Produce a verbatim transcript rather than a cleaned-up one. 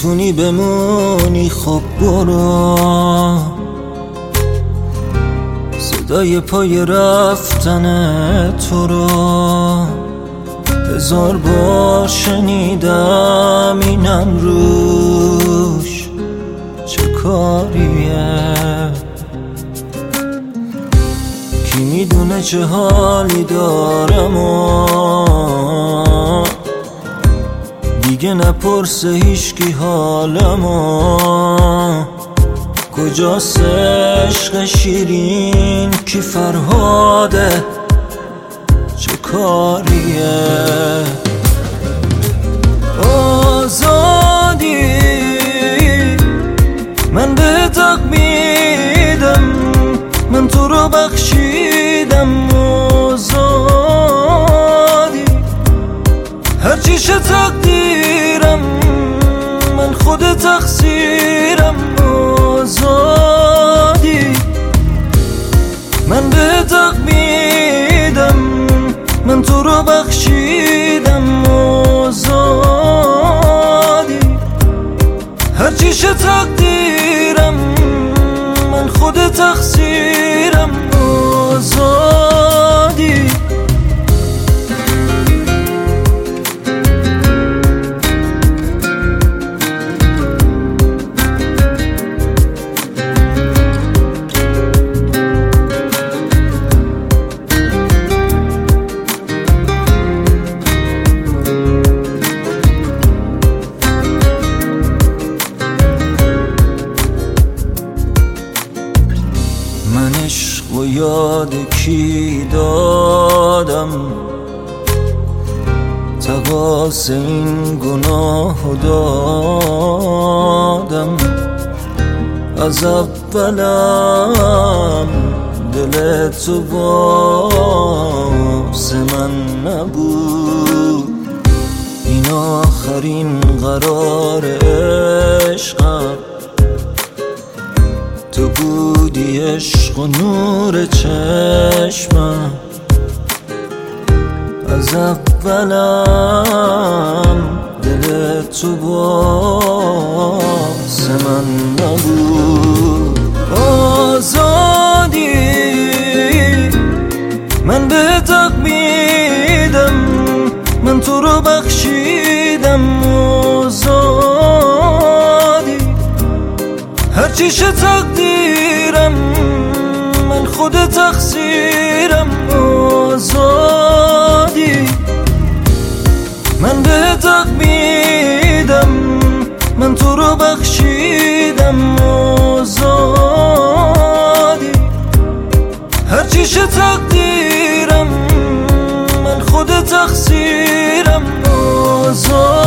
میتونی بمونی خب برو، صدای پای رفتن تو رو هزار بار شنیدم، اینم روش چه کاریه؟ کی میدونه چه حالی دارم و دیگه نپرسه هیچکی حالمو. کجاست عشق شیرین کی فرهاده چه کاریه؟ آزادی من به حق میدم، من تو رو بخشیدم. آزادی هرچی شه تقدیرم، من خود تقصیرم. آزادی من به حق میدم، من تو رو بخشیدم. آزادی هرچی شه تقدیرم، من خود تقصیرم. آزادی من عشق و یاد کی دادم، تقاص این گناه دادم. از اولم دل تو واسه من نبود، این آخرین قرار عشقم. تو بودی عشق و نور چشمم، از اولم دل تو واسه من نبود. آزادی من به حق میدم، من تو رو بخشیدم. آزادی هرچی شه تقدیرم، من خود تقصیرم. آزادی من به حق میدم، من تو رو بخشیدم. آزادی هرچی شه تقدیرم، من خود تقصیرم. آزادی